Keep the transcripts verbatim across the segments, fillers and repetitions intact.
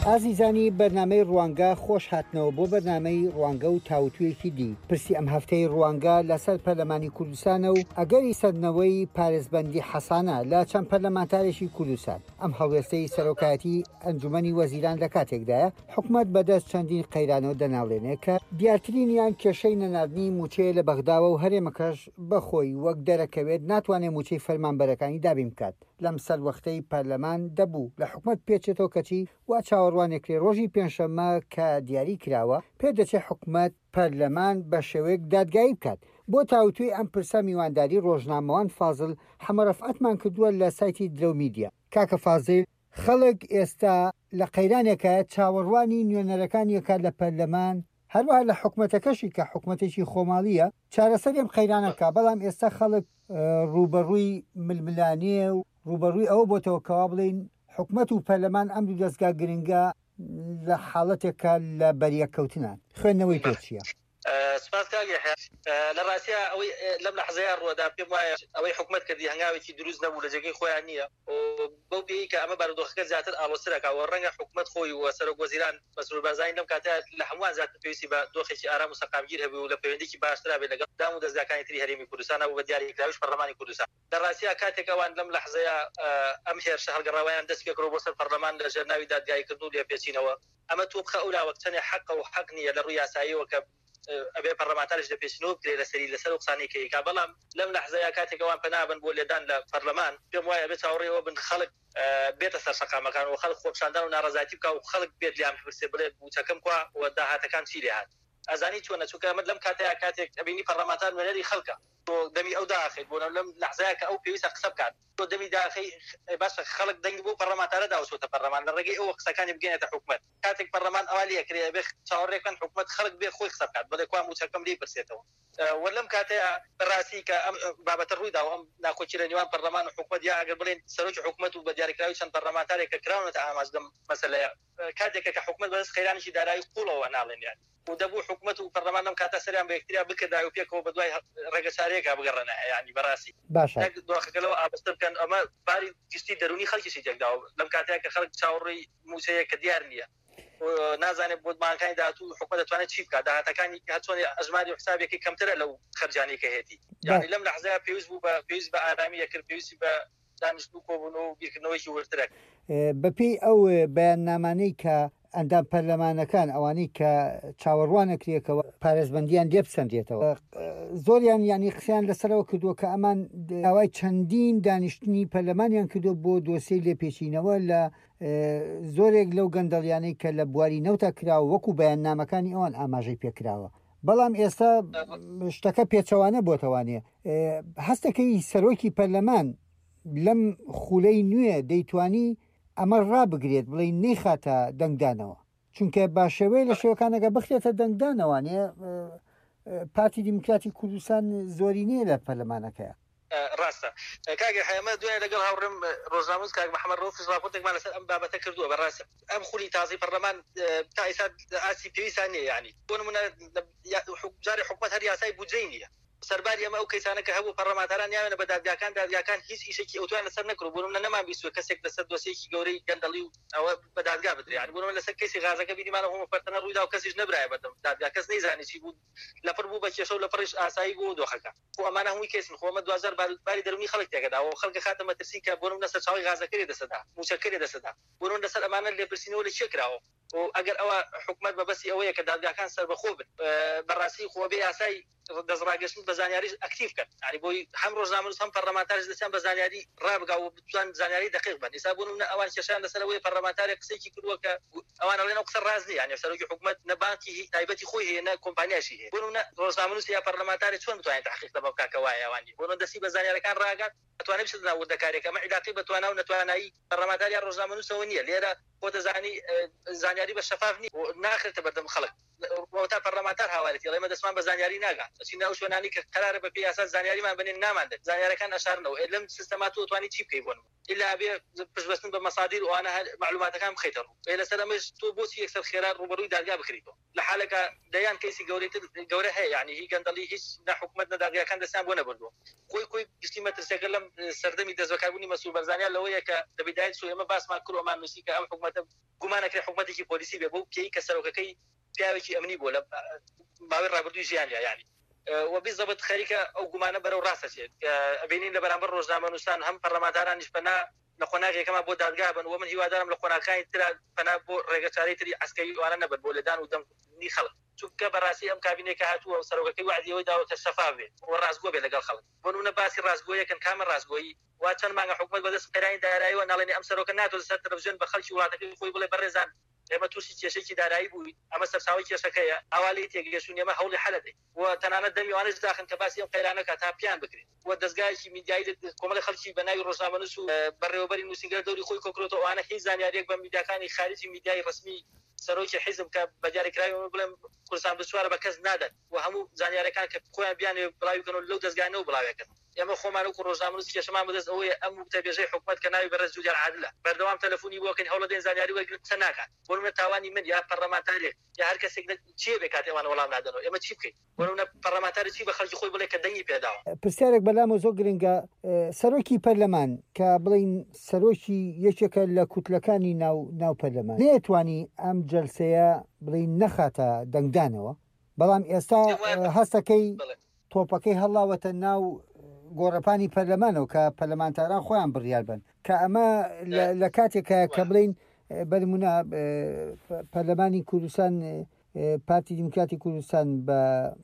ئازیزانی بەرنامەی ڕوانگە خۆش هاتنەوە بۆ بەرنامەی ڕوانگە و تاوتوێکی دی. پرسی ئەم هەفتەی ڕوانگە لەسەر پەرلەمانی کوردستانە و ئەگەری سەردنەوەی پارێزبەندی حەسانە لە چەند پەرلەمانتارێکی کوردستان. ئەم هەڵوێستەی سەرۆکایەتی ئەنجومەنی وەزیران لە کاتێکدایە حکومەت بەدەست چەندین قەیرانەوە دەناڵێنێ کە دیارترینیان کێشەی نەناردنی موچەیە لە بەغداوە و هەرێمەکەش بەخۆی وەک دەرەکەوێت ناتوانێت موچەی فەرمانبەرەکانی دابین بکات. لەم سەروەختەی پەرلەمان دەبوو لە حکومەت پێچێتەوە کەچی وا چاوەڕوانێکرێ ڕۆژی پێنجشەممە کە دیاری کراوە پێ دەچێت حکومەت پەرلەمان بە شێوەیەک دادگایی بکات. بۆ تاوتوی ئەم پرسە میوانداری ڕۆژنامەوان فازڵ حەمەرەفعەتمان کردووە لە سایتی درەو میدیا. کاکە فازڵ، خەڵک ئێستا لە قەیرانێکە چاوەڕوانی نوێنەرەکانیەکە لە پەرلەمان هەروەها لە حکومەتەکەشی کە حکومەتێکی خۆماڵیە چارەسەرێم قەیرانەکە، بەڵام ئێستا خەڵک ڕوبەڕووی ململانیە و ڕوبەڕووی ئەوە بۆتەوە کەوا بڵین حکومەت و پەرلەمان ئەم دوو دەستگا گرنگە لە حاڵەتێکە لە بەریەکەوتنان. خوێندنەوەی تۆ چییە؟ سپاس کاگی لە ڕاستیە ئەوەی لەم لەحزەیە ڕووەدا پێم وایە ئەوەی حکومەت کردی هەنگاوێکی دروست نەبوو لە جێگەی خۆیان نییە بەو پێی کە ئەمە بارودۆخەکە زیاتر ئاڵۆسرەکەوە ڕەنگە حکومەت خۆی و سەرۆک وەزیران مەسئول بەرزانی لەم کاتە لە هەمووان زیاتر پێویستی بە دۆخێکی ئارام و سەقامگیر هەبوو و لە پەیوەندیکی باشترا بێت لەگەڵ دام و دەستگاکانی تری هەرێمی کوردستان و بە دیاریکراویش پەرلەمانی کوردستان. لە ڕاستیە کاتێک ئەوان لەم لەحزەیە ئەم هێرشە هەڵگەڕاویان دەست پێ کردەوە بۆ سەر پەرلەمان لە ژێرناوی دادگاییکردن و لێپێچینەوە. ئەمە تووبخە ئەولا وەکچەنێ حەقە و حەق نییە لە ڕووی یاساییەوە کە ئەبێ پەرلەمانتارش دەپێچنەوە بکرێ لەسەری لەسەر قسانێکەیەکا، بەڵام لەم لەحزەیە کاتێکەوان پەنابن بۆ لێدان لە پەرلەمان پێم وایە بێت چاوەڕێەوە بن خەڵک بێتە سەر سەقامەکان و خەڵک خۆپشاندان و ناڕەزایەتی بکە و خەڵک بێت لیان بپرسێ بڵێ بوچەکەم کوا و داهاتەکان چی لێ هات. ئەزانی چۆنە چونکە ئەمە لەم کاتەیە کاتێک ئەبینی پەرلەمانتار نوێنەری خەڵکە تۆ دەمی ئەو داخیت بۆ لەم لەحزەیە کە ئەو پێویستە قسە بکات تۆ دەمی داخی باشە خەڵک دەنگی بۆ پەرلەمانتارە داوسۆتە پەرلەمان لە ڕێگەی ئەوە قسەکانی بگەنێتە حکومەت. کاتێک پەرلەمان ئەوا لێکرێ بێ چاوەڕێکەکان حکومەت خەڵک بێ خۆی قسە بکات بڵێ کوا موچەکەم لێ پرسێتەوە. وەلەم کاتەیە بەڕاستی کە ئەم بابەتە ڕوویدا و ئەم ناخۆچی لە نێوان پەرلەمان و حکومەت یا ئەگەر بڵێن سەرۆکی حکومەت و بە دیاریکراوی چەند پەرلەمانتارێک کە کراونەتە ئاماژ لەم مەسەلەیە کاتێکە کە حکومەت بەدەست قەیرانێکی دارایی قوڵەوە ناڵێن یان و دەبوو حکومەت و پەرلەمان لەم کاتە سەریان بە یەکتریا بکردای و پێکەوە بە دوای ڕێگە چارەیەکا بگەڕێنە یعنی بەڕاستی باشە دۆخەکەلەوە ئابەستە بکەن. ئەمە باری گشتی دەرونی خەڵکیشی تێکداوە لەم کاتەیە کە خەڵک چاوەڕێی موچەیە کە دیار نییە نازانێت بۆ ماکانی داهاتوو حکومەت دەتوانێت چی بکات داهاتەکانی هەچۆن ئەژماری حسابێکی کەمترە لەو خەرجانەی کە هێتی. یعنی لەم لەحزەیە پێویست بوو بە پێویست بە ئارامی یەکرد پێویستی بە دانیشتبوو کۆبوونەوە و بیرکردنەوەیکی وەرترە. بەپێی ئەو بەیاننامانەی کە ئەندام پەرلەمانەکان ئەوانەی کە چاوەڕوانەکرێکەوە پارێزبەندیان لێپسەندێتەوە زۆریان ینی قسەیان لەسەرەوە کردووە کە ئەمان داوای چەندین دانیشتنی پەرلەمانیان کردو بۆ دۆسیەی لێپێچینەوە لە زۆرێک لەو گەندەڵیانەی کە لە بواری نەوتە کراوە وەکو بەیاننامەکانی ئەوان ئاماژەی پێکراوە. بەڵام ئێستا شتەکە پێچەوانە بۆتەوانێ هەستەکەی سەرۆکی پەرلەمان لەم خولەی نوێ دەیتوانی ئەمە ڕابگرێت بڵێ نەیخاتە دەنگدانەوە چونکە باشەوەی لە شێوەکانەکە بخرێتە دەنگدانەوانێ پارتی دیموکراتی کوردستان زۆری نییە لە پەرلەمانەکەیە. ڕاستە کاگە حەمە دوای لەگەڵ هاوڕێم ڕۆژناموز کاک محەممەد ڕۆفیس ڕاپۆرتێکمان لەسەر ئەم بابەتە کردووە. بەڕاستە ئەم خولی تازی پەرلەمان تا ئێستا ئاسی پێویستان نییە یعنی بۆ نمونە جارێ حکومەت هەر یاسای بودجەی نییە سەرباری ئەمە ئەو کەسانە کە هەبوو پەرلەمانتاران یاوێنە بە دادگاکان دادگاکان هیچ ئیشێکی ئەوتوان لەسەر نەکرو بۆ نمونە نەمان بیستووە کەسێک لەسەر دۆسیەکی گەورەی گەندەڵی و ئەوە بە دادگا بدرێ یعنی بۆ نمونە لەسەر کەسی غازەکە بینیمانە هەموو فەرتەنە ڕوویدا و کەسیش نەبرایە بەردەم دادگا کەس نەیزانی چی بوو لەپڕ بوو بە کێشە و لەپڕش ئاسایی بوو دۆخەکە خۆ ئەمانە هەمووی کەسن خۆ ئەمە دوازار باری دەرونی خەڵک تێکەدا و خەڵک خاتە مەترسی کە بۆ نمونە سەر چاوی غازەکەی دەسەدا موچەکەی دەسەدا بۆ نمونە لەسەر ئەمانە لێپرسینەوە لە چێ کراوە و ئەگەر ئەوە حکومەت بەبەستی ئەوەیە کە دادگاکان سەربەخۆ بن بەڕاستی خۆبێ یاسای دەستڕاگەشتن بە زانیاریش ئەکتیڤ بکەن ینی بۆی هەم ڕۆژنامەنووس هەم پەرلەمانتاریش دەستیان بە زانیاری ڕابگا و بتوان زانیاری دقیق بن. ئێستا بۆ نمونە ئەوان کێشیان لەسەرەوەی پەرلەمانتارێک قسەیەکی کردووە کە ئەوان ئەڵێن ئەو قسە ڕاست نییە یعنی سەرۆکی حکومەت نە بانکی تایبەتی خۆی هەیە نە کۆمپانیاشی هەیە. بۆ نمونە ڕۆژنامەنووس یا پەرلەمانتاری چۆن بتوانێت تحقیق لەمە بکات کە وایە ئەوانی بۆ نمونە دەستی بە زانیاریەکان ڕاگات ئەتوانێت بچێتە وردەکارێک ئەمە علاقەی بە توانای و نەتوانایی پەرلەمانتار یا ڕۆژنامەنووسەوە نییە. لێرە بۆ دەزانی زانیاری بە شەفاف نیە ناخرێتە بەردەم خەڵک تا پەرلەمانتار هاوارێتی ئێمە دەستمان بە زانیاری ناگات چینە ئەو شوێنانی کە قەرارە بە پێی یاسا زانیاریمان بنێن ناماندێت زانیاریەکان ئەشارنەوە لەم سیستەمات و توانی چی بکەی بۆن إلا بێ پشتبەستن بە مەسادیر و ئەوانە معلوماتەکان بخەیتە ڕوو لەسەر ئەمەش تۆ بۆچی یەکسەر خێرا ڕوبەڕووی دادگا بکریتەوە لە حالەکە دەیان کەیسی گەورەتر گەورە هەیە یعنی هی گەندەڵی هیچ نە حکومەت نە دادگاکان دەستیان بۆ نەبردووە خۆی خۆی گشتی مەترسیەکە لەم سەردەمی دەستبەکاربوونی مەسوول بەرزانیان لەوەیە کە لە بەدایت سوی ئێمە باسمان کردومان نووسی کە ئەم حکوومەتە گومانەکرێ حکوومەتێکی پۆلیسی بێ بۆ پێی کە سەرۆکەکەی پیاوێکی ئەمنی بووە لە ماوەی ڕابردووی ژیانیا یعنی وبالضبط خەریکە ئەو گومانە بەرەو ڕاستەچێت ئەبینین لە بەرامبەر ڕۆژنامەنووسان هەم پەرلەمانتارانیش پەنا لە قۆناغێکەکەمە بۆ دادگا بن و من هیوادارم لە قۆناغەکانی ترا پەنا بۆ ڕێگەچارەی تری عەسکەری وانە نەبن بۆ لەدان و دەمنی خەڵک چونکە بەڕاستی ئەم کابینەیە هاتووە سەرۆکەکەی وعدیەوەی داوەتە شەفاف بێت و ڕاستگۆ بێت لەگەڵ خەڵک بۆ نمونە باسی ڕاستگۆیەکەن کامە ڕاستگۆیی وا چەند مانگە حکوومەت بەدەست قەیرانی داراییەوە ناڵێنی ئەم سەرۆکە ناتوانێت سەر تەلەڤیزیۆن بە خەڵکی وڵاتەکەی خۆی بڵێ بەڕێزان ئێمە تووشی کێشەی دارایی بووین ئەمە سەرچاوی کێشەکەیە ئاوالی تێگەشتون ئێمە هەوڵی حەلەدەین و تەنانەت دەمیوانش داخن کە باسی ئەم قەیرانەکە تا پیان بکرێت و دەستگایکی میدیایی کۆمەڵی خەڵکی بە ناوی ڕۆژنامەنووس و بەڕێوەبەری نووسینگەر دەوری خۆی کۆکرۆتەوە ئەوانە هیچ زانیاریەک بە میدیاکانی خارجی میدیای ڕسمی سەرۆکی حیزب کە بە دیاریکراوی بڵێم کوردستان بچوارە بە کەس نادەن و هەموو زانیاریەکان کە خۆیان بیانێ بڵاویکەن و لەو دەستگانەوە بڵاوێکن ئێمە خۆمان وەکو ڕۆژنامەنووس کێشەمان بەدەست ئەوەیە ئەم وتەبێژەی حکوومەت کە ناوی بەڕێز جولیان عادلە بەردەوام تەلەفۆنی بۆکەین هەوڵ دەدەین زانیاری وەرگرت قسە ناکات بۆ نمونە تاوانی من یا پەرلەمانتارێک یا هەر کەسێک چییە بێ کاتێ ئەوانە وەڵام نادەنەوە ئێمە چی بکەین بۆ نمونە پەرلەمانتاری چی بە خەڵکی خۆی بڵێ کە دەنگی پێداوە پرسیارێک بەلامە زۆر گرنگە سەرۆکی پەرلەمان کە بڵین سەرۆکی یەکێکە لە کوتلەکانی ناو ناو پەرلەمان نەیەتوانی ئەم جەلسەیە بڵین نەخاتە دەنگدانەوە بەڵام ئێستا هەستەکەی تۆپەکەی هەڵاوەتە ناو گۆڕەپانی پەرلەمانەوە کە پەرلەمانتاران خۆیان بڕیار بن کە ئەمە لە کاتێکە کە بڵین بەرمونە پەرلەمانی کوردستان پارتی دیموکراتی کوردستان بە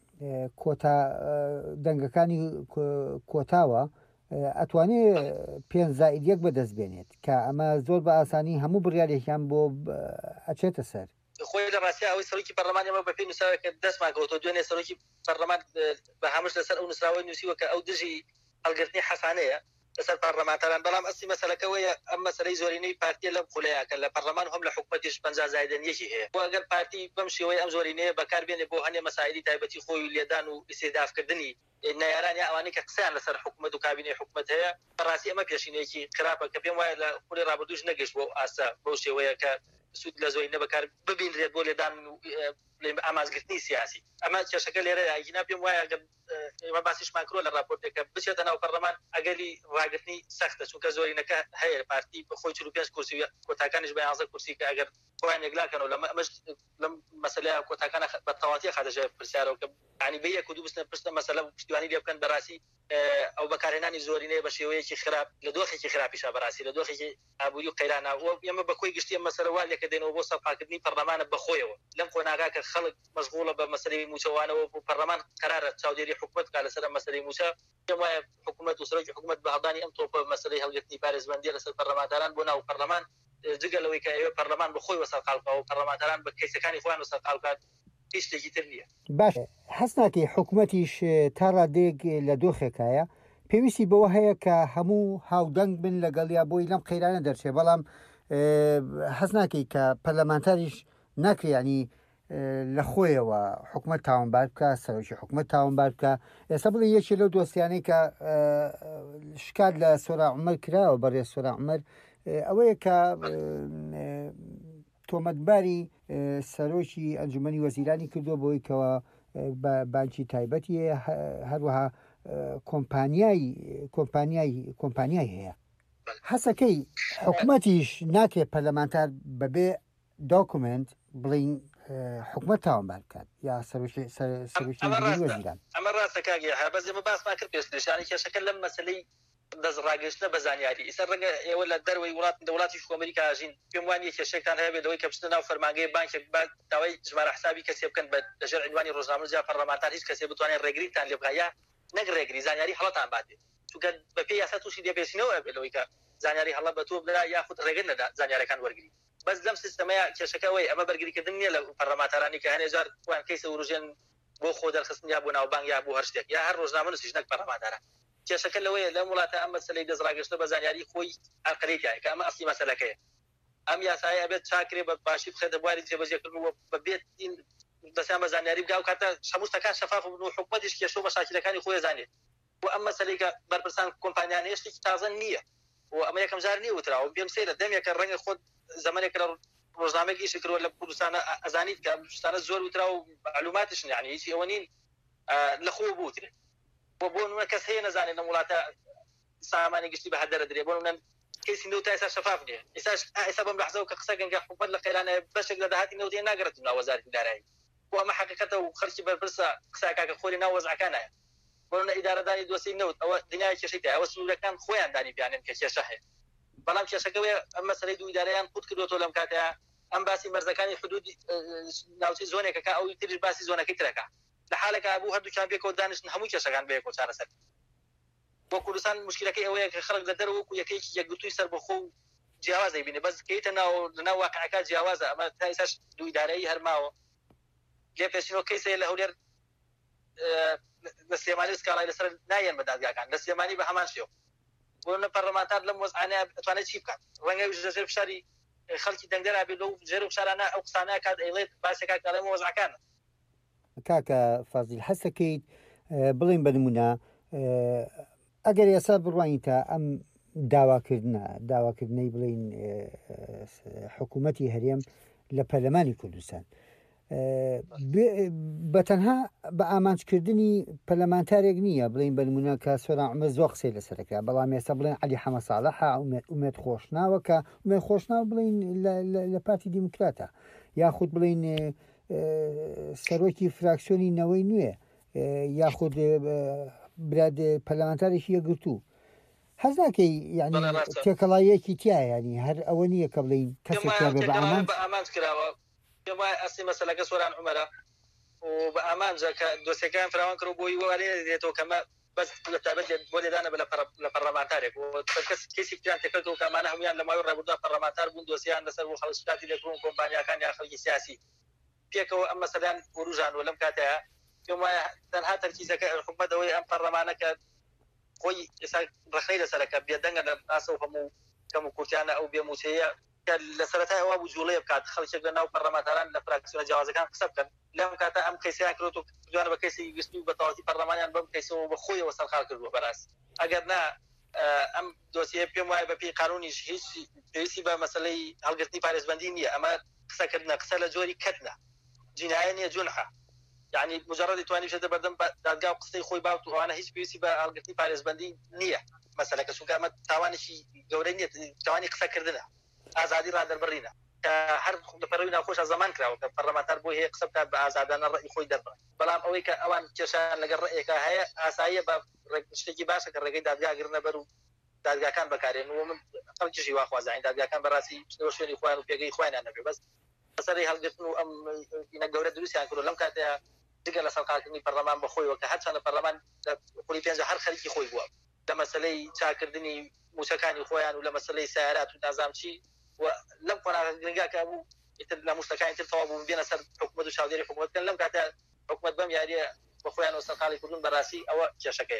کۆتا دەنگەکانی کۆتاوە ئەتوانێت پێنج زائید یەک بەدەست بێنێت کە ئەمە زۆر بە ئاسانی هەموو بڕیارێکیان بۆ ئەچێتە سەر خۆی لە ڕاستی ئەوەی سەرۆکی پەرلەمانی ئەمە بە پێی نووسراوێکە دەستمان کەوتۆ دوێنێ سەرۆکی پەرلەمان بە هەمووش لەسەر ئەو نووسراوەی نووسیوە کە ئەو دژی هەڵگرتنی حەسانەیە لەسەر پەرلەمانتاران بەڵام ئەستی مەسەلەکەوەیە ئەم مەسەلەی زۆرینەی پارتیە لەم خولەیە کە لە پەرلەمان هەم لە حکوومەتیش پەنجا زایدەن یەکی هەیە بۆ ئەگەر پارتی بەم شێوەیە ئەم زۆرینەیە بەکاربێنێ بۆ هەنێ مەسائلی تایبەتی خۆی لێدان و ئیستیدافکردنی نایاران یا ئەوانەی کە قسەیان لەسەر حکوومەت و کابینەی حکوومەت هەیە بەڕاستی ئەمە پێشینەیەکی خراپە کە پێم وایە لە خولی ڕابردووش نەگەشت بۆ ئاسا بەو شێوەیە کە سود لە زۆرینە بەکار ببینرێت بۆ لێدان ئامانزگرتنی سیاسی ئەمە کێشەکە لێرە ئاگینا پێم وایە ئێمە باسیشمان کردووە لە راپۆرتێکە بچێتە ناو پەرلەمان ئەگەری ڕاگرتنی سەختە چونکە زۆرینەکە هەیە پارتی بەخۆی چل و پێنج کورسی کۆتاکانیش بە یانزە کورسی کە ئەگەر خۆیان یەکلاکەنەوە لە ئەمەش لەم مەسەلەیە کۆتاکانە بە تەواوی خاتەژێر پرسیارەوە کە ینی بە یەک و دوو بستنە پرسە مەسەلە پشتیوانی لێ بکەن بەڕاستی ئەو بەکارهێنانی زۆرینەیە بە شێوەیەکی خراپ لە دۆخێکی خراپیشە بەڕاستی لە دۆخێکی ئابووری و قەیرانە ئێمە بەکۆی گشتی ئەم مەسەلە وا لێکە دێنەوە بۆ سەرپاکردنی پەرلەمانە بەخۆیەوە لەم قۆناغا کە خەڵک مەشغوڵە بە مەسەلەی موچەوانەوە بۆ پەرلەمان قەرارە چاودێری حکوومەت بکات لەسەر مەسەلەی موچە پێم وایە حکوومەت و سەرۆکی حکوومەت بە هەڵدانی ئەم تۆپە مەسەلەی هەڵگرتنی پارێزبەندیە لەسەر پەرلەمانتاران بۆ ناو پەرلەمان جگەلەوەی کە ئێوە پەرلەمان بەخۆی وەسەرقاڵکە و پەرلەمانتاران بە کەیسەکانی خۆیان وەسەرقاڵ بکات هیچ شتێکی تر نییە. باش حەز ناکەی حکوومەتیش تا ڕادێک لە دۆخێکایە پێویستی بەوە هەیە کە هەموو هاودەنگ بن لەگەڵیا بۆی لەم قەیرانە دەرچێ بەڵام حەز ناکەی کە پەرلەمانتاریش ناکرێنی لە خۆیەوە حکوومەت تاوانبار بکە سەرۆکی حکوومەت تاوانبار بکە ئێستا بڵێ یەکی لەو دۆستیانەی کە شکات لە سۆرا عومەر کراوە بەڕێز سۆرا عومەر ئەوەیە کە تۆمەتباری سەرۆکی ئەنجومەنی وەزیرانی کردووە بۆی کەوە بانکی تایبەتی هەروەها کۆمپانیای کۆمپانیای کۆمپانیای هەیە حەسەکەی حکوومەتیش ناکرێت پەرلەمانتار بەبێ دۆکومنت بڵین حکوومەت تاوانبار بکات یا سەرۆکی وەزیران ئەمە ڕاستە کاگە هەبەز ئێمە باسمان کرد پێشنیشانی کێشەکە لەم مەسەلەی دەستڕاگەشتنە بە زانیاری ئیسەر ڕەنگە ئێوە لە دەروەی وڵات دەوڵاتی ئەمریکا ئاژین پێم وانە کێشێکتان هەیە بێت ئەوەی کە بچنە ناو فەرمانگەی بانکێک داوای ژمارە حسابی کەسێ بکەن بە لەژێر عنوانی ڕۆژنامە یا پەرلەمانتار هیچ کەسێ بتوانێت ڕێگریتان لێ بکات یا نەک ڕێگری زانیاری هەڵەتان باتێت چونکە بە پێی یاسا تووشی دێبێسینەوە بێت لەوەی کە زانیاری هەڵە بە تۆ بدرا یاخود ڕێگر نەدا زانیارەکان وەرگری بەس لەم سیستەمەیە کێشەکەەوەی ئەمە بەرگریکردن نییە لە پەرلەمانتارانی کە هەنێ جار وان کەیسە وروژێن بۆ خۆ دەرخستن یا بۆ ناوبانگ یا بۆ هەر شتێک یا هەر ڕۆژنامە نووسیش نەک پەرلەمانتارە کێشەکە لەوەیە لەم وڵاتە ئەم مەسەلەی دەستڕاگەشتە بە زانیاری خۆی ئەقرێتیایە کە ئەمە ئەسلی مەسەلەکەیە ئەم یاسایە ئەبێت چاکرێ بە باشی بخێتە بواری جێبەجێکردنەوە بەبێت دەستیان بە زانیاری بگا و کاتە هەموو شتەکان شەفاف بن و حکوومەتیش کێشە و مەشاکلەکانی خۆی زانێت و ئەم مەسەلەی کە بەرپرسان کۆمپانیانە هێشتێکی تازە نییە و ئەمە یەکەم جار نییە وتراوە پێم سەیرە دەمێکە ڕەنگە خۆت زەمانێک لە ڕۆژنامەیەکی ئیشی کردووە لە کوردستانە ئەزانیت کە کوردستانە زۆر وترا و معلوماتیشن یعنی هیچی ئەوە نین لە خۆ بوترێت بۆ بۆ کەس هەیە نەزانێت لە وڵاتە سامانی گشتی بە هەدەرە درێ بۆ من کەسی نەوت تا ئێستا شەفاف نییە ئێستاش ئێستا بەم بەحسەوە کە قسە گەنگە حکومەت لە قەیرانە بەشێک لە داهاتی نەوتیە ناگەڕێتن لە وەزارەتی دارایی بۆ ئەمە حەقیقەتە و خەڵکی بەرپرسە قساکە خۆری ناو وەزعەکانایە بۆ ئیدارەدانی دۆسی نەوت ئەوە دنیای کێشەی تایە ئەوە سنوورەکان خۆیان دانی بیانن کە کێشە هەیە بەڵام کێشەکەوێ ئەم مەسەلەی دوو ئیدارەیان قوت کردوەوە لەم کاتەیە ئەم باسی مەرزەکانی حدودی ناوچەی زۆنێکەکە ئەو تریش باسی زۆنەکەی ترەکە لە حالێکە بوو هەردووکیان بێکەوە دانیشتن هەموو کێشەکان بەیەکەوە چارەسەر بۆ کوردستان مشکلەکەی ئەوەیە کە خەڵک لە دەرەوە وەکو یەکەیەکی یەکگرتووی سەربەخۆ و جیاوازی بینێ بەس کەیتە ناو لەناو واقعەکە جیاوازە ئەمە تا ئێستاش دوو ئیدارەیی هەرماوە لێ پێشینەوە کەیسەیە لە هەولێر لە سلێمانی سکاڵای لەسەر نایەن بە دادگاکان لە سلێمانی بە هەمان شێوە بۆ پەرلەمانتار لەم وەزعانەیە ئەتوانێت چی بکات ڕەنگە ژێر فشاری خەڵکی دەنگدەرا بێت لەو ژێر فشارانە ئەو قسانە کات ئەیڵێت باسێکا کاڵێمە وەزعەکانە کاکە فازیل حەز دەکەیت بڵێن بە نمونە ئەگەر ئێستا بڕوانین تا ئەم داواکردنە داواکردنەی بڵین حکوومەتی هەرێم لە پەرلەمانی کوردستان بەتەنها بە ئامانجکردنی پەرلەمانتارێک نییە بڵین بە نمونە کە سۆران عومەر زۆر قسەی لەسەرەکە بەڵام ئێستا بڵێن عەلی حەمە ساڵحە ئومێد خۆشناوە کە ئومێد خۆشناو بڵین لە پارتی دیموکراتە یاخود بڵین سەرۆکی فراکسیۆنی نەوەی نوێ یاخود براد پەرلەمانتارێکی یەکگرتوو حەز ناکەی یعنی تێکەڵایەکی تیا ینی هەر ئەوە نییە کە بڵین کەسێکیا بێ بە ئامانج کراوە ئەسی مەسەلەکە سۆران عومەرە و بە ئامانجە کە دۆسیەکان فراوان کرد بۆی وارێ دێتەوە کەمە بەس لە تابەت بۆ لێدانە بە لە پەرلەمانتارێک کەس کەسی پیان تێکردەوە کەمانە هەمویان لە ماوەی ڕابردوودا پەرلەمانتار بوون دۆسییان لەسەر بۆ خەڵسوتاتی دەکڕون کۆمپانیاکان یا خەڵکی سیاسی پێکەوە ئەم مەسەلەیان وروژانەوە لەم کاتەیە پێم وایە تەنها تەرکیزەکە حکومەتەوەی ئەم پەرلەمانەکە خۆی ئێستا ڕخنەی لەسەرەکە بێدەنگە لە ئاسە و هەموو کەم و کورتیانە ئەو بێموچەیە لە سەرەتای ئەوە بوو جوڵەیە بکات خەڵکێک لە ناو پەرلەمانتاران لە فراکسیۆنە جیاوازەکان قسە بکەن لەم کاتە ئەم کەیسیان کردووە دوانە بە کەیسی گشتی و بە تەواوەتی پەرلەمانیان بەم کەیسەوە بە خۆیەوە سەرخال کردووە بەڕاست ئەگەر نا ئەم دۆسیە پێم وایە بەپێی قانونیش هیچ پێویستی بە مەسەلەی هەڵگرتنی پارێزبەندی نییە ئەمە قسەکردنە قسە لە جۆری کەتنە جینایە نییە جونحە یعنی مجرد توانی بشێتە بەردەم دادگا و قسەی خۆی باوت و ئەوانە هیچ پێویستی بە هەڵگرتنی پارێزبەندی نییە مەسەلەکە چونکە ئەمە تاوانێکی گەورەی نییە تاوانی قسەکردنە ئازادی ڕادەربڕینە کە هەر لەپەرەوەی ناخۆش زەمان کراوە کە پەرلەمانتار بۆ هەیە قسە بکات بە ئازادانە ڕێی خۆی دەربڕێت بەڵام ئەوەی کە ئەوان کێشیان لەگەڵ ڕێیەکە هەیە ئاساییە بە شتێکی باشە کە ڕێگەی دادگاگرنە بەر و دادگاکان بەکارێن و من خەڵکیشی وا خوازاین دادگاکان بەڕاستی شوێنی خۆیان و پێگەی خۆیانیان نەبێ بەس بەسەری هەڵگرتن و ئەم ئینە گەورە دروستیان کردو لەم کاتەیە دیگە لە سەرقالکردنی پەرلەمان بەخۆیەوە کە هەرچەندە پەرلەمان قوڵی پێنج هەر خەریکی خۆی بووە لە مەسەلەی چاکردنی موچەکانی خۆیان و لە مەسەلەی سیارات و نازام چی و لەم قۆناغە گرنگاکە بوو لە موشتەکانی تر تەواو بوون بێنە سەر حکومەت و چاودێری حکومەتکردن لەم کاتە حکومەت بەم یاریە بەخۆیانەوە سەرقاڵی کردوون بەڕاستی ئەوە کێشەکەیە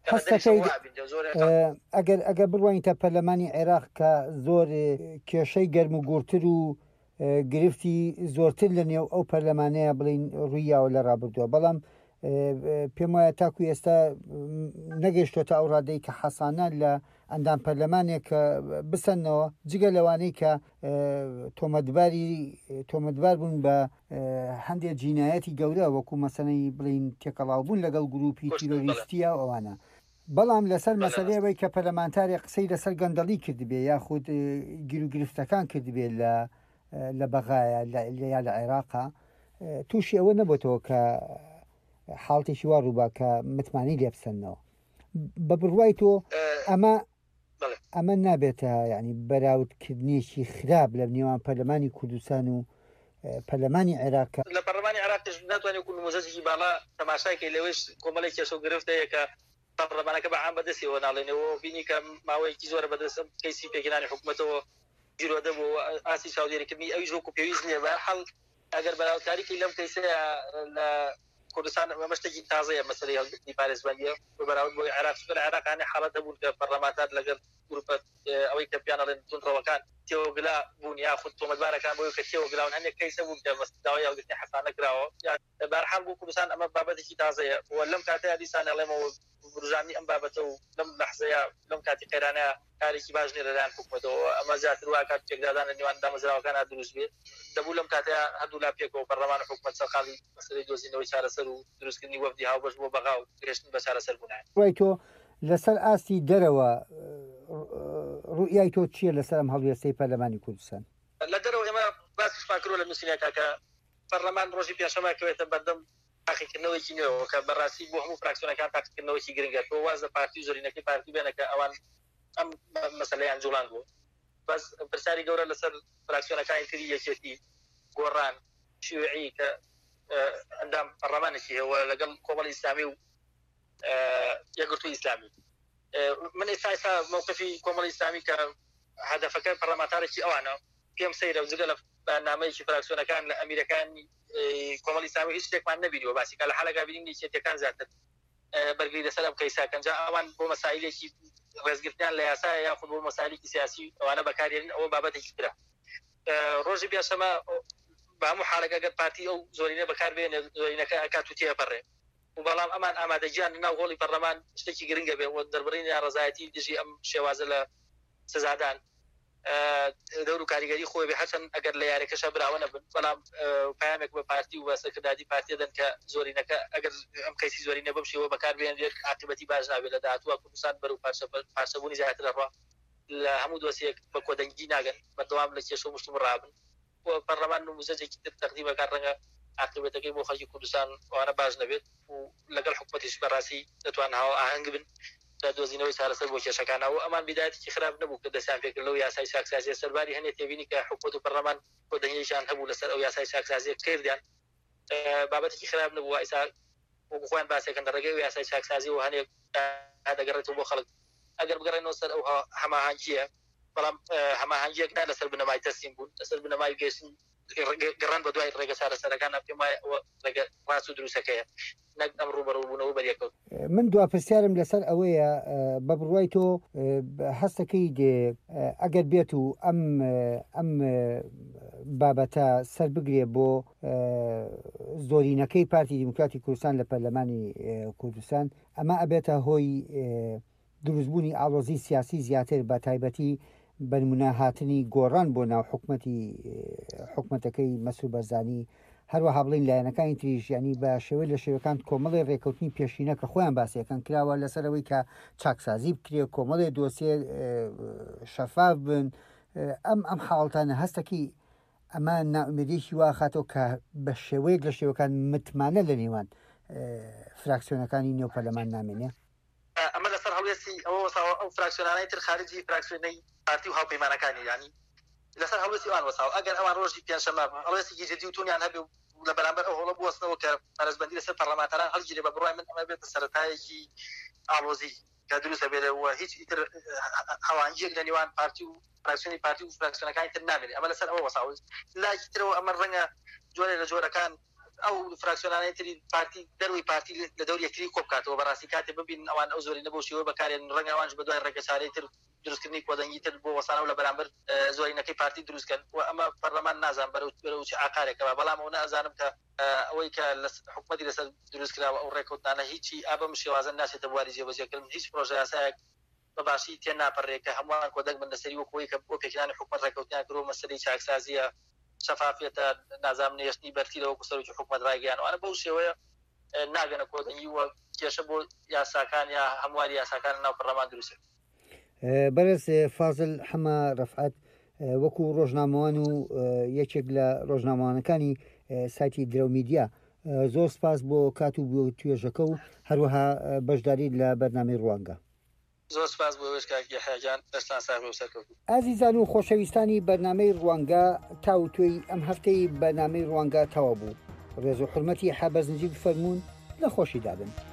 ئەگەر ئەگەر بڕوانین تا پەرلەمانی عێراق کە زۆر کێشەی گەرم و گورتر و گرفتی زۆرتر لە نێو ئەو پەرلەمانەیە بڵین ڕوویاوە لە ڕابردووە بەڵام پێم وایە تاکو ئێستا نەگەیشتۆتە ئەو ڕادەی کە حەسانە لە ئەندام پەرلەمانێک کە بسەنەوە جگە لەوانەی کە تۆمەتباری تۆمەتبار بوون بە هەندێک جینایەتی گەورە وەکو مەسەلەی بڵین تێکەڵاوبوون لەگەڵ گروپی تیرۆریستیە ئەوانە بەڵام لەسەر مەسەلەیەوەی کە پەرلەمانتارێک قسەی لەسەر گەندەڵی کردبێ یاخود گیر و گرفتەکان کردبێ لە لە بەغایە یا لە عێراقا تووشی ئەوە نەبێتەوە کە حاڵتێکی وا ڕووبا کە متمانی لێ بسەنەوە بە بڕوای تۆ ئەمە ئەمە نابێتە ینی بەراوردکردنیەکی خراپ لە نێوان پەرلەمانی کوردستان و پەرلەمانی عێراق لە پەرلەمانی عێراقش ناتوانێت نموزەجێکی باڵا تەماشاکەی لەوەش کۆمەڵی کێشە و گرفتەیە کە پەرلەمانەکە بەعام بەدەستیەوە ناڵێنەوە بینی کە ماوەیەکی زۆرە بەدەستم کەیسی پێکێنانی حکوومەتەوە گیرۆدە بۆ ئاسی چاودێریکردنی ئەویش وەکو پێویست نییە بەهەرحاڵ ئەگەر بەراوردکاریی لەم کەیسەیە لە کوردستان مەشتێکی تازەیە مەسەلەی هەڵگرتنی پارێزبەندیە بەراورد بۆی عێراق لە عێراقانە حاڵەتە بوون کە پەرلەمانتار لەگەڵ گروپە ئەوەی کە پیانەڵێن تونڕەوەکان تێوەگلا بوون یاخود تۆمەتبارەکان بۆی کە تێوەگلاون هەندێک کەیسە بوون کە داوای هەڵگرتنی حەسانە کراوە بەهەرحاڵ بۆ کوردستان ئەمە بابەتێکی تازەیە و لەم کاتەیە دیسان ئەڵێمەوە بروژانی ئەم بابەتە و لەم لەحزەیە لەم کاتی قەیرانە کارێکی باش نیە لەلایەن حکوومەتەوە ئەمە زیاتر وا کات تێکدادانە نێوان دامەزراوەکان دروست بێت دەبوو لەم کاتەیە هەردوو لا پێکەوە پەرلەمان و حکوومەت سەرقاڵی مەسەلەی دۆزینەوەی چارەسەر و دروستکردنی وەفدی هاوبەش بۆ بەغا و گەشتن بە چارەسەر بوونایە. ڕای تۆ لەسەر ئاستی دەرەوە ڕوئیای تۆ چییە لەسەر ئەم هەڵوێستەی پەرلەمانی کوردستان؟ لە دەرەوە ئێمە باسیشمان کردووە لە نووسینەکە کە پەرلەمان ڕۆژی پێشەما کەوێتە بەردەم تاقیکردنەوەیکی نوێەوە کە بەڕاستی بۆ هەموو فراکسیۆنەکان تاقیکردنەوەیکی گرنگە تۆ واز لە پارتی و زۆرینەکەی پارتی بێنە کە ئەوان ئەم مەسەلەیان جوڵان بوو بەس پرسیاری گەورە لەسەر فراکسیۆنەکانی تری یەکێتی گۆڕان شیوعی کە ئەندام پەرلەمانێکی هەیە لەگەڵ کۆمەڵی ئیسلامی و یەکگرتووی ئیسلامی. من ئێستا ئێستا موقفی کۆمەڵی ئیسلامی کە هەدەفەکە پەرلەمانتارێکی ئەوانە پێم سەیرە و جگە لە بەنامەیەکی فراکسیۆنەکان لە ئەمیرەکانی کۆمەڵی ئیسلامی هیچ شتێکمان نەبینیوە باسی کە لە حەلەکە بینین نیچێتەکان زیاتر بەرگری لەسەر ئەم کەیساکەن جا ئەوان بۆ مەسائلێکی ڕێزگرتیان لە یاسایە یاخود بۆ مەسائلێکی سیاسی ئەوانە بەکارهێنن ئەوە بابەتێکی ترە. ڕۆژی پێشەمە بە هەموو حاڵەکە گەر پارتی ئەو زۆرینە بەکاربێنێ زۆرینەکە ئەکات و تێپەڕێ و بەڵام ئەمان ئامادەجیان ناو هۆڵی پەرلەمان شتێکی گرنگە بێ و دەربڕین یا ڕزایەتی دژی ئەم شێوازە لە سزادان دەور و کاریگەری خۆی بێ هەچەند ئەگەر لە یاریەکەشە براوە نەبن بەڵام پامێک بە پارتی و بە سەرکردادی پارتی دەن کە زۆرینەکە ئەگەر ئەم کەیسی زۆرینە بەم شێوە بەکاربێنێت عاقبەتی باش نابێت لە داهاتووە کوردستان بەرەو پارچەبوونی زیاتر دەڕوا لە هەموو دۆسیەک بە کۆدەنگی ناگەن بەردەوام لە کێشە و مشتوم ڕابن و پەرلەمان نموزەجێکی تر تەقدیمەکان ڕەنگە عاقبەتەکەی بۆ خەڵکی کوردستان ئەوانە باش نەبێت و لەگەڵ حکوومەتیش بەڕاستی دەتوان هاو ئاهەنگ بن دۆزینەوەی چارەسەر بۆ کێشەکانەوە ئەمان بیدایەتی خراپ نەبوو کە دەستیان پێکرد لەو یاسای چاکسازیە سەرباری هەنێ تێبینی کە حکوومەت و پەرلەمان کۆدەنگیشان هەبوو لەسەر ئەو یاسای چاکسازیە کردیان بابەتێکی خراپ نەبووە ئێستا وەکو خۆیان باسێکەکەن ڕێگەی یاسای چاکسازی و هەنێ دەگەڕێتەوە بۆ خەڵک ئەگەر بگەڕێنەوە سەر ئەو هەماهەنگیە بەڵام هەماهەنگیەک نا لەسەر بنەمای تەسلیم بوون لەسەر بنەمای گەشتن گەڕان بە دوای ڕێگە چارەسەرەکان پێم وایە ئەوە ڕێگە ڕاست و دروستەکەیە نەک ئەم ڕوبەڕووبوونەوە بەریەکەوت. من دواپرسیارم لەسەر ئەوەیە بە بڕوای تۆ هەستەکەی دێ ئەگەر بێت و ئەم ئەم بابەتە سەر بگرێ بۆ زۆرینەکەی پارتی دیموکراتی کوردستان لە پەرلەمانی کوردستان ئەمە ئەبێتە هۆی دروستبوونی ئاڵۆزی سیاسی زیاتر بە تایبەتی بەنمونە هاتنی گۆڕان بۆ ناو حکوومەتی حکوومەتەکەی مەسعود بەرزانی هەروەها بڵین لایەنەکانی تریش ینی بە شێوەی لە شێوەکان کۆمەڵی ڕێکەوتنی پێشینە کە خۆیان باسیەکەن کراوە لەسەرەوەی کە چاکسازی بکرێ کۆمەڵی دۆسیێ شەفاف بن ئەم ئەم حاڵتانە هەستەکی ئەمە ناومێدیشی وا خاتەوە کە بە شێوەیەک لە شێوەکان متمانە لە نێوان فراکسیۆنەکانی نێو پەرلەمان نامێنێ. ئەمە لەسەر هەڵوێستی ئەوە ئەو فراکسیۆنانەی تر خارجی فراکسیۆنەی پارتی و هاوپەیمانەکانی ینی لەسەر هەڵوێستی ئەوان وەساو ئەگەر ئەوان ڕۆژی پێنجشەمە هەڵوێستێکی جدی و تونیان هەبێ لە بەرامبەر ئەو هەوڵە بوەستنەوە کە پەرەزبەندی لەسەر پەرلەمانتاران هەڵگیرێ بە بڕوای من ئەمە بێتە سەرەتایەکی ئاڵۆزی کە دروستە بێتەوە هیچ ئیتر هەوانگیەک لە نێوان پارتی و فراکسیۆنی پارتی و فراکسیۆنەکانی تر نامێنێ ئەمە لەسەر ئەوە وەساو لای ترەوە ئەمە ڕەنگە جۆرێ لە جۆرەکان ئەو فراکسیۆنانەی تری پارتی دەروی پارتی لە دەوری یەکتری کۆبکاتەوە بەڕاستی کاتێ ببین ئەوان ئەو زۆرینە بۆ شێوە بەکارێن ڕەنگە ئەوانش بە دوای ڕێگەچارەی تر دروستکردنی کۆدەنگی تر بۆ وەسانەوە لە بەرامبەر زۆرینەکەی پارتی دروستکەن و ئەمە پەرلەمان نازان بەرەو چ ئاکارێکەوە بەڵام ئەو نازانم کە ئەوەی کە حکوومەتی لەسەر دروستکراوە ئەو ڕێکەوتانە هیچی ئابەم شێوازە ناچێتە بواری جێبەجێکردن هیچ پرۆژە یاسایەک بەباشی تێ ناپەڕێ کە هەمووان کۆدەنگ بن لەسەری وەکەوەی کە بۆ پێکردنی حکوومەت ڕێکەوتیان کرۆ مەسەلەی چاکسازیە شەفافیەتە نازام نێشتنی بەرتی لەوەکو سەرۆکی حکوومەت ڕایگەیانەوە بەو شێوەیە ناگەنە کۆدەنگی وە کێشە بۆ یاساکان یا هەمواری یاساکان ناو پەرلەمان دروستە. بەرز فازل حەما ڕەفعەت وەکو ڕۆژنامەوان و یەکێک لە ڕۆژنامەوانەکانی سایتی درەو میدیا زۆر سپاس بۆ کات و بۆ توێژەکە و هەروەها بەشداری لە بەرنامەی ڕوانگە. زۆر سپاس بۆ وێشکاکی حەجان دەستان ساغ و سەرکەوت. ئازیزان و خۆشەویستانی بەرنامەی ڕوانگە تا و توێی ئەم هەفتەی بەرنامەی ڕوانگە تەوا بوو. ڕێز و حورمەتی حابەزنجی بفەرمونون لە خۆشی دابن.